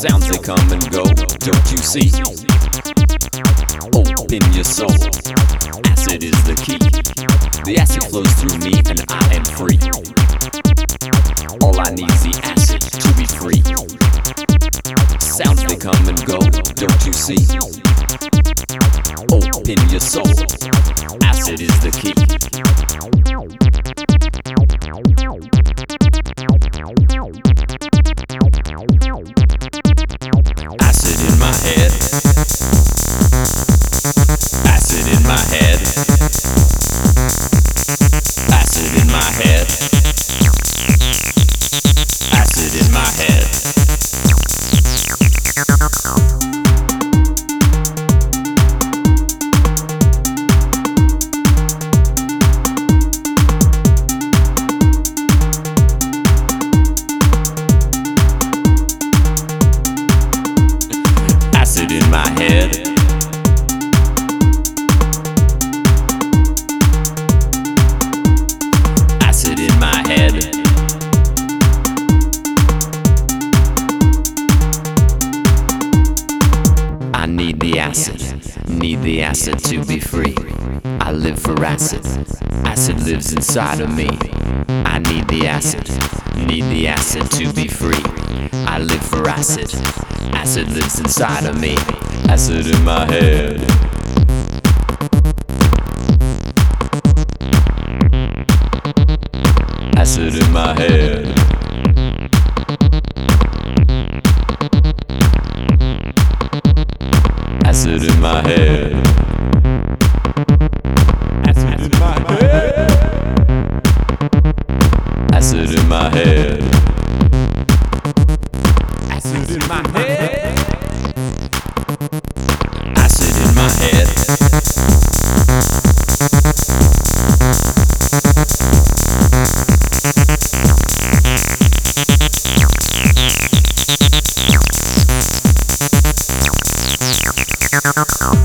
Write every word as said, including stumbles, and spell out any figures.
Sounds they come and go, don't you see? Open your soul, acid is the key. The acid flows through me and I am free. All I need is the acid to be free. Sounds they come and go, don't you see? Open your soul, acid is the key. Acid in my head. Acid in my head. Acid in my head. Acid in my head. Acid in my head. Acid in my head. I need the acid, need the acid to be free. I live for acid, acid lives inside of me. I need the acid, need the acid to be free. I live for acid, acid lives inside of me. Acid in my head. Acid in my head. Acid in my head. Acid in my head. Acid in my head. Acid in my head. Acid in my head. No, no, no.